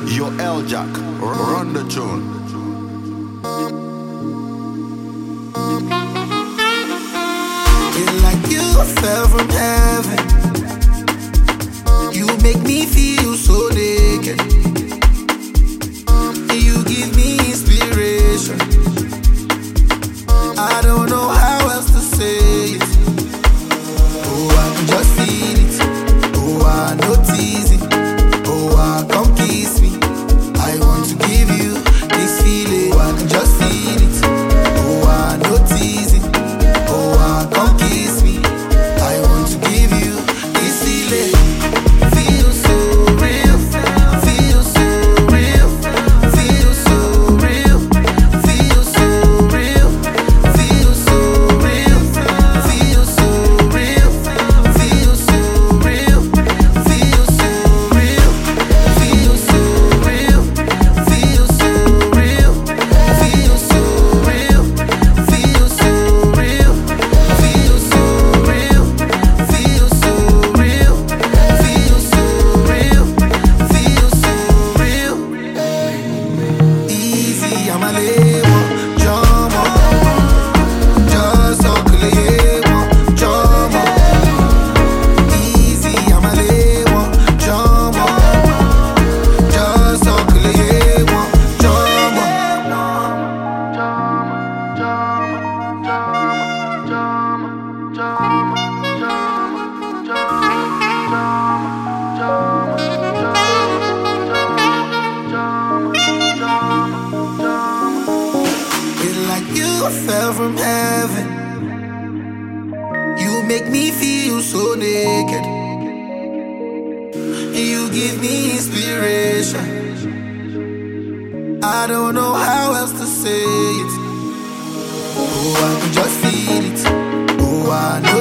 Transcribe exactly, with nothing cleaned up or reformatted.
Yo, L Jack, run the tune. It's like you fell from heaven. You make me feel so naked. You give me inspiration. I don't know how else to say it. Oh, I can just feel it. Oh, I notice it. Oh, I come kiss me. I want to give you this feeling. Oh, I can just feel it. Oh, I notice it. Oh, I come kiss me. I want to give you this feeling. Feel so real. Feel so real. Feel so real. Feel so real. Feel so real. Feel so real. Feel so real. Feel so real. Feel so real. Feel so real. Feel so real. Feel so real. Feel so real. Feel so real. Feel so real. Feel so real. Easy, I'm a label. Drama. Just talk to the drama. Easy, I'm a label. Drama. Just talk to the drama. It's like you fell from heaven. You make me feel so naked. You give me inspiration. I don't know how else to say it. Oh, I can just feel it. Oh, I know.